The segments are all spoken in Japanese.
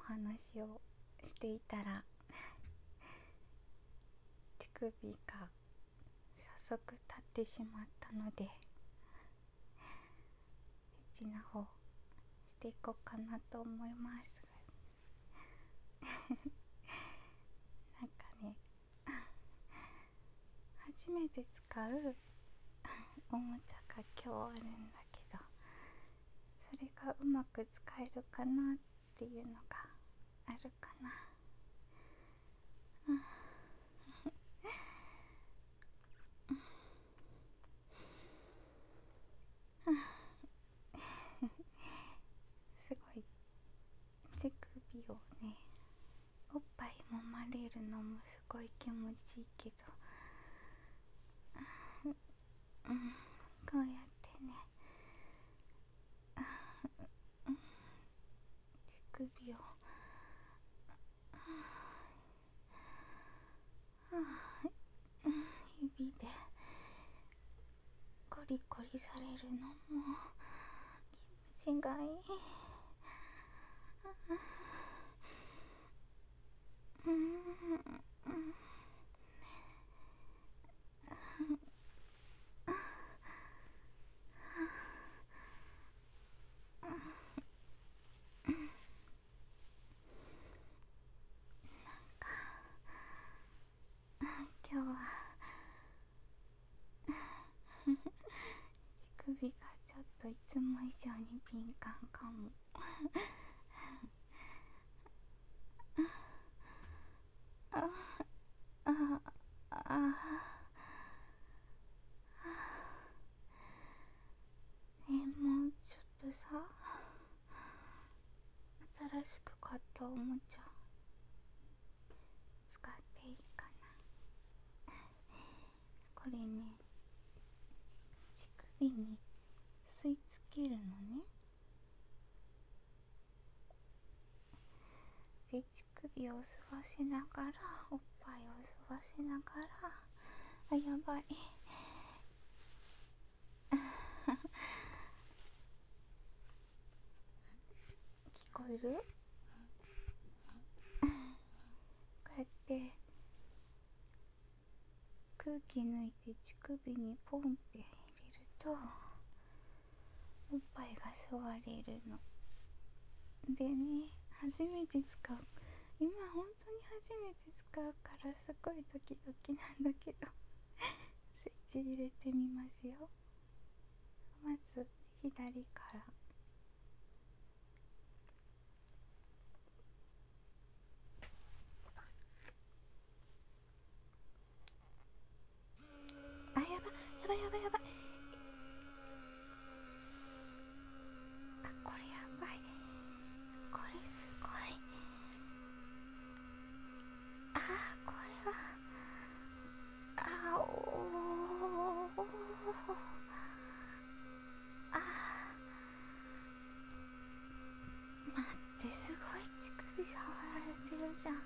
話をしていたら乳首が早速立ってしまったので、エッチな方していこうかなと思います。なんかね、初めて使うおもちゃが今日あるんだけど、それがうまく使えるかなっていうのがあるかな。すごい乳首をね、おっぱい揉まれるのもすごい気持ちいいけど、こうやってね、乳首を指でコリコリされるのも気持ちがいい。今日は乳首がちょっといつも以上に敏感かも。もうちょっとさ、新しく買ったおもちゃ使っていいかな。これね、乳首に吸い付けるのね。で、乳首を吸わせながら、おっぱいを吸わせながら、やばい。聞こえる？こうやって空気抜いて乳首にポンって入れると、おっぱいが吸われるのでね、初めて使う、今本当に初めて使うからすごいドキドキなんだけどスイッチ入れてみますよ。まず左から、やばいこれやばい、これすごい、これは待って、すごい乳首触られてるじゃん。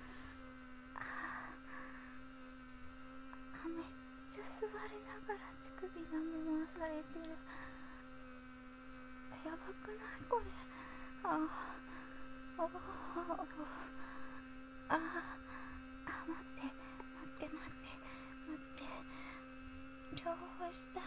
めっちゃ吸われながら乳首が回されてる。やばくないこれ。待って両方したい。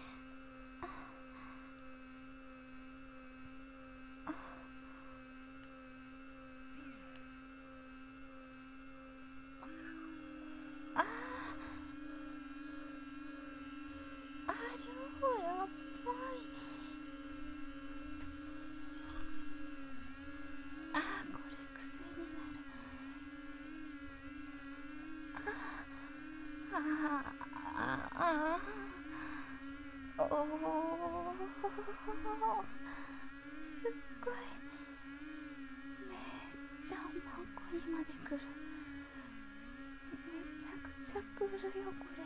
両方やばい。これ癖になる。すっごい、めっちゃおまんこにまでくる。めちゃくちゃくるよこれ。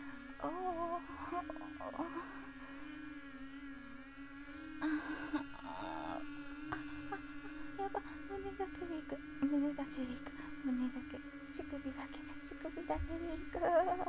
やば、胸だけでいく、乳首だけでいく、乳首だけでいく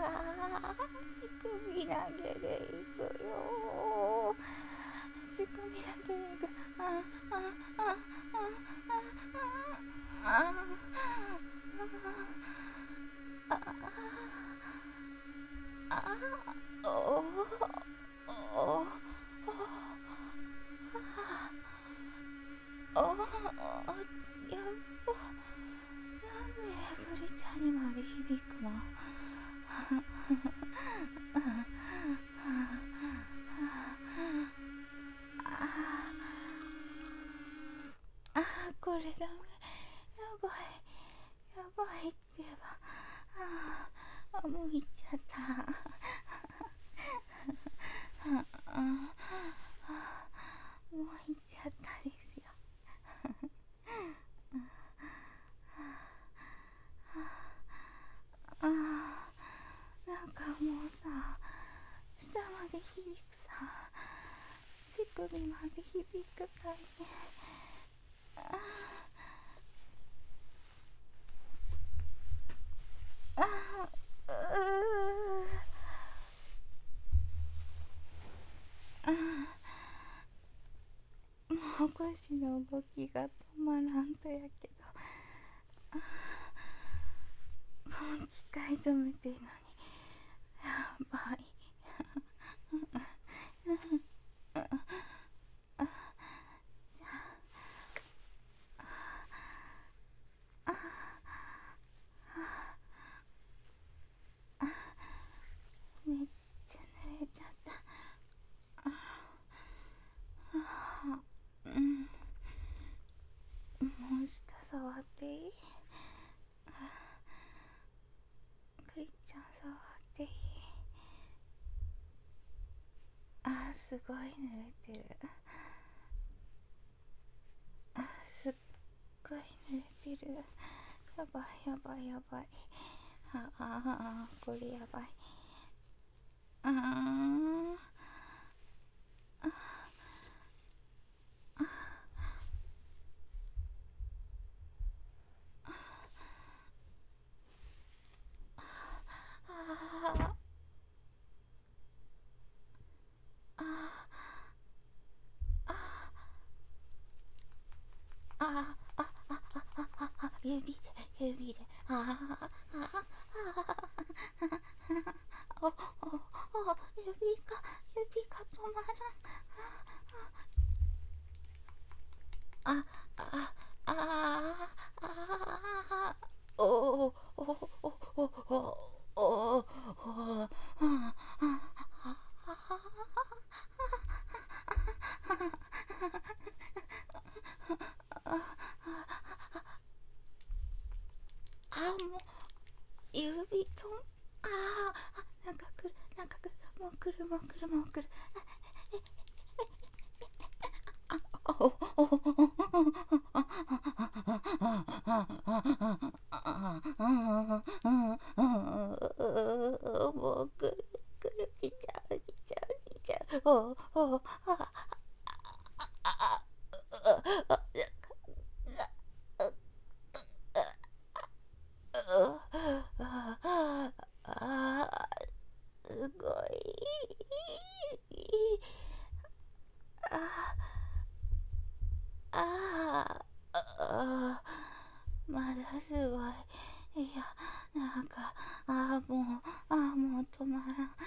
よ。乳首だけでいく。 グリちゃんにまで響くの。これダメ、やばいやばいって言えば、もう行っちゃった。もう行っちゃったですよ。なんかもうさ、下まで響くさ、乳首まで響くかいね。もう腰の動きが止まらんとやけど、もう機械止めてんのに、やばい。めっちゃ濡れちゃった。もう下触っていい？くいちゃん触っていい？すごい濡れてる。すっごい濡れてる。やばいやばいやばい。これやばい。指で指で、指が止まらん。おもう指と、なんか来る、なんか来る、もう来る、もう来る、もう来る。もう来る、来る、来ちゃう、来ちゃう、来ちゃう。すごい。まだすごい。いや、なんか、もう止まらん。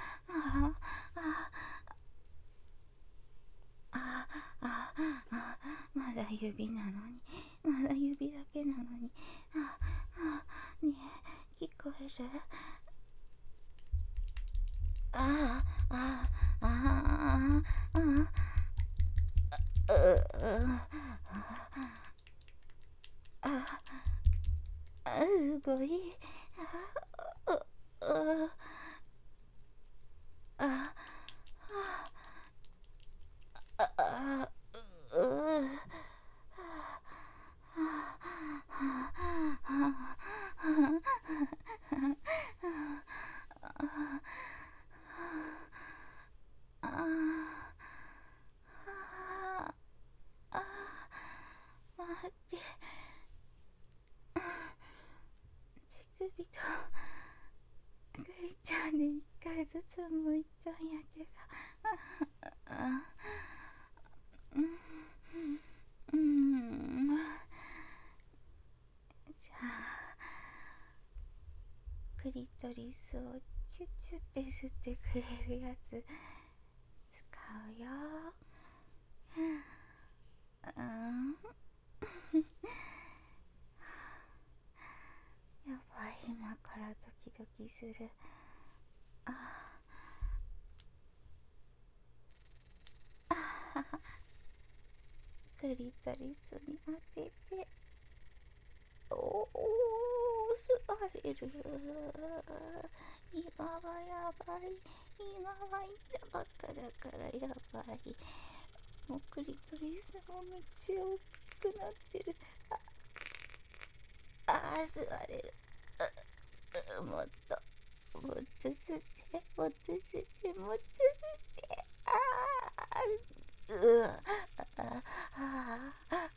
まだ指なのに、まだ指だけなのに。ねえ、聞こえる？すごい。待って、乳首とグリちゃんで一回ずつ剥いたんやけど、 リスをチュチュって吸ってくれるやつ使うよ。うん。やばい、今からドキドキする。クリトリスに当てて、おお、吸われる。今はやばい。今は痛ばっかだからやばい。もうクリトリスもめっちゃ大きくなってる。吸われる。もっともっと吸って、もっと吸って、もっと吸って。うわああ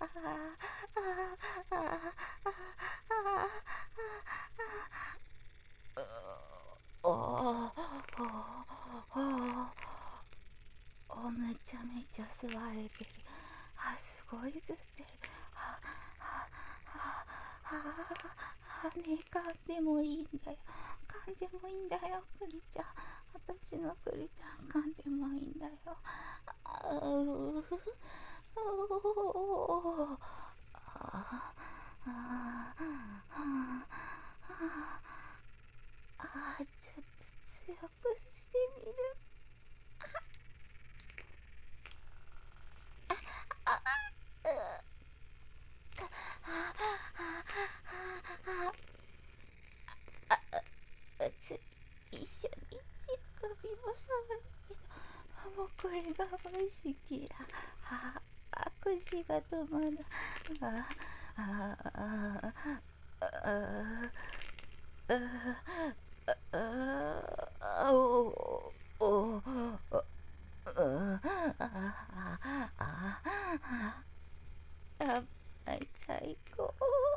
めちゃめちゃ吸われてる。すごい吸ってる。ねえ、噛んでもいいんだよ。噛んでもいいんだよ、クリちゃん。私のクリちゃん、噛んでもいいんだよ。ちょっと強くしてみる。一緒に乳首も触るけど、もうこれが欲しきだ。口が止まらん。やっぱり最高。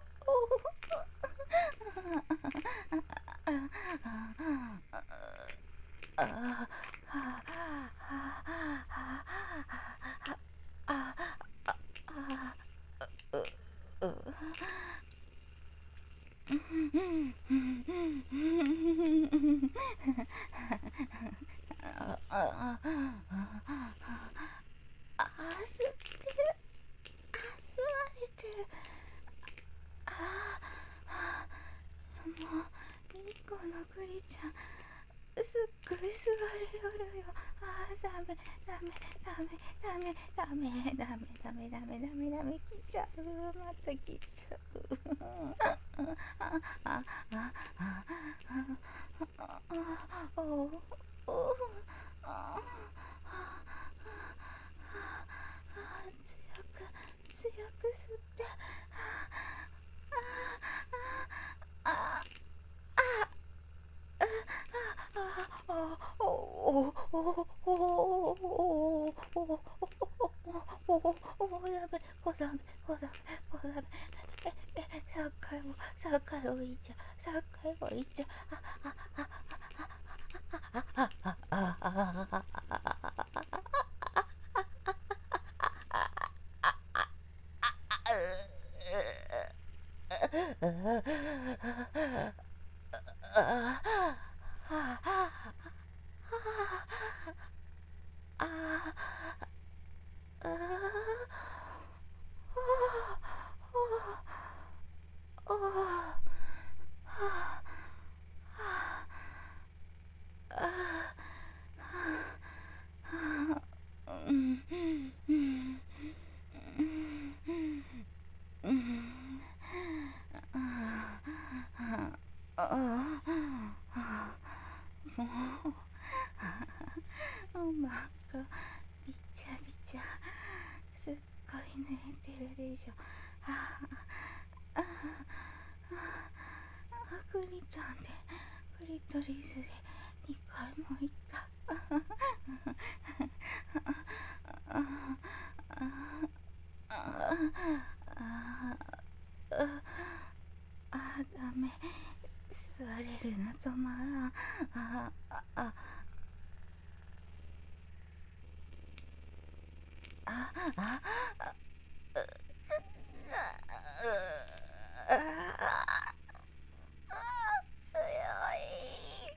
吸ってる。吸われてる。もういい子のクリちゃん、すっごい吸われよるよ。ダメダメダメダメダメダメダメダメダメダメ、切っちゃう。また切っちゃう。強く吸って。3回置いちゃう。3回置いちゃう。真っ赤、びちゃびちゃ。すっごい濡れてるでしょ。クリちゃんでクリトリスで2回も行った。ダメ、吸われるの止まらん。強い。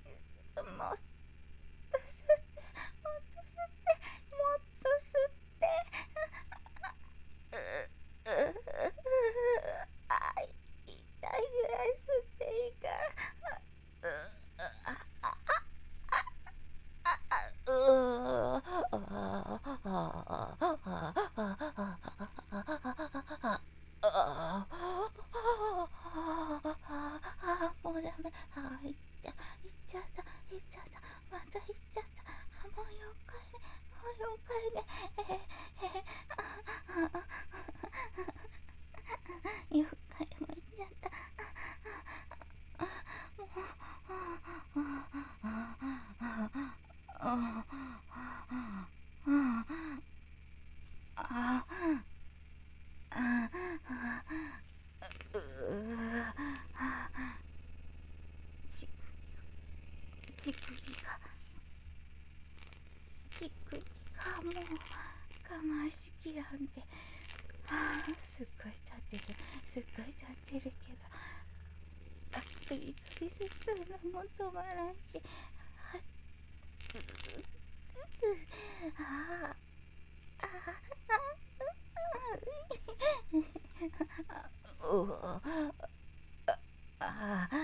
回しきらんで、すっごい立ってる、すっごい立ってるけど、クリトリス吸うのも止まらんし、ああおああ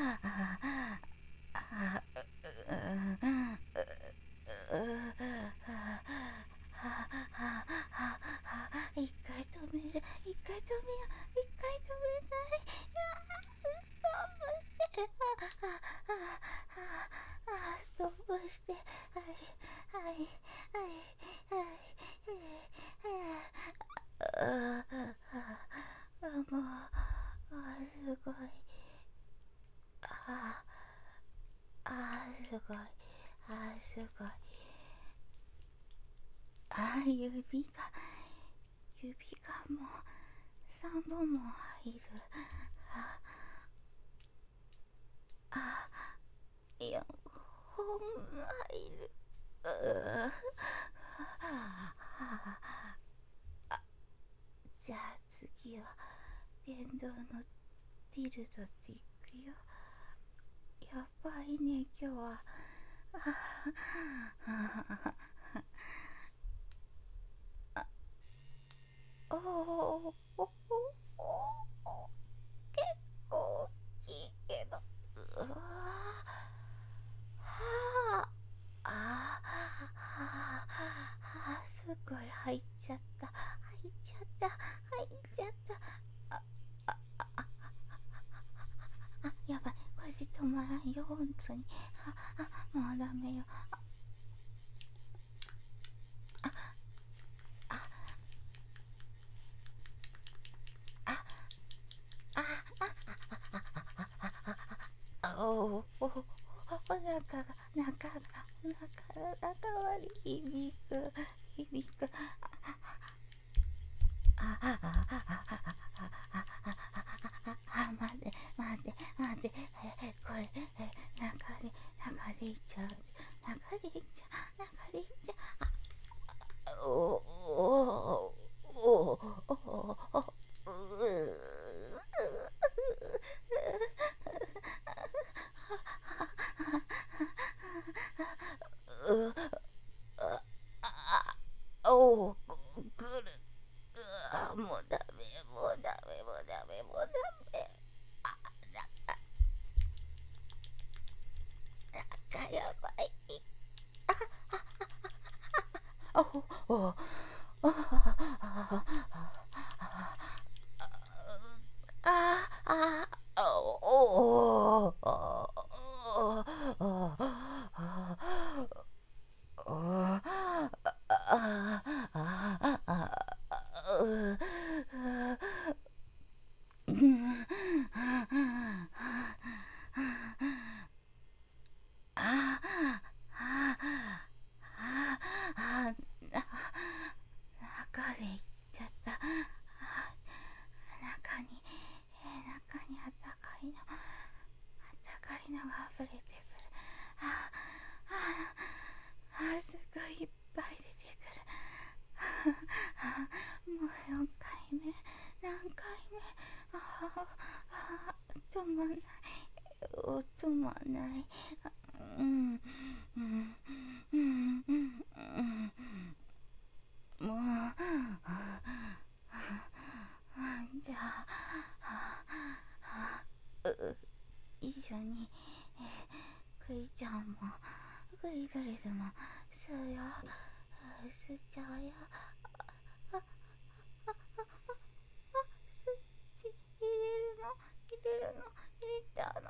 一回止める、一回止めよう、一回止めない。ストップして、はいはいはいもうすごい、すごい、すごい、指がもう3本も入る。4本入る。じゃあ次は電動のティルドでいくよ。やばいね今日は。おおおお、結構大きいけど、うわはすごい入っちゃった、入っちゃった、入っちゃった。やばい、腰止まらんよ本当に。もうダメよ。お腹が悪い、響く響く。待ってこれ中でいっちゃう、中でいっちゃう。くる。もうダメ、もうダメ、もうダメ、もうダメ。やばい。中でいっちゃった。中にあったかいのが溢れてくる。すごいいっぱい出てくる。もう4回目、何回目。止まんない、止まんない。もうじゃあ一緒にクリちゃんもクリトリスも吸うよ、吸っちゃうよ。スイッチ入れちゃうの。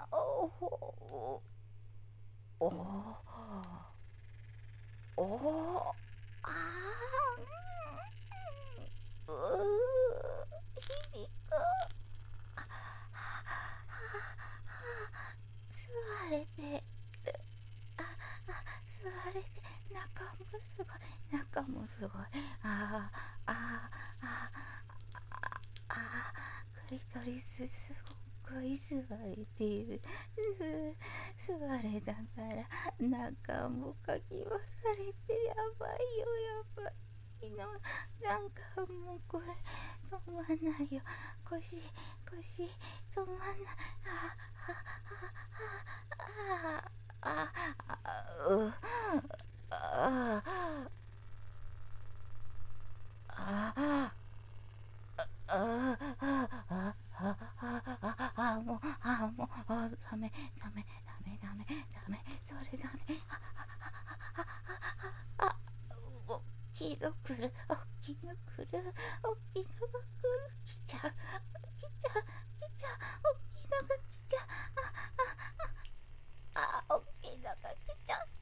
響く。吸われて、中もすごい。クリトリスすごい吸われている。吸われながら中もかき回されて、やばいよ、やばいのなんかもうこれ止まんないよ。腰止まんない。ああああああうああああもうダメそれダメ。大きいの来る大きいのが来る来ちゃう大きいのが来ちゃう大きいのが来ちゃう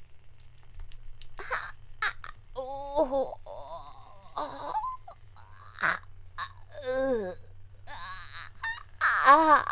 おおあうあ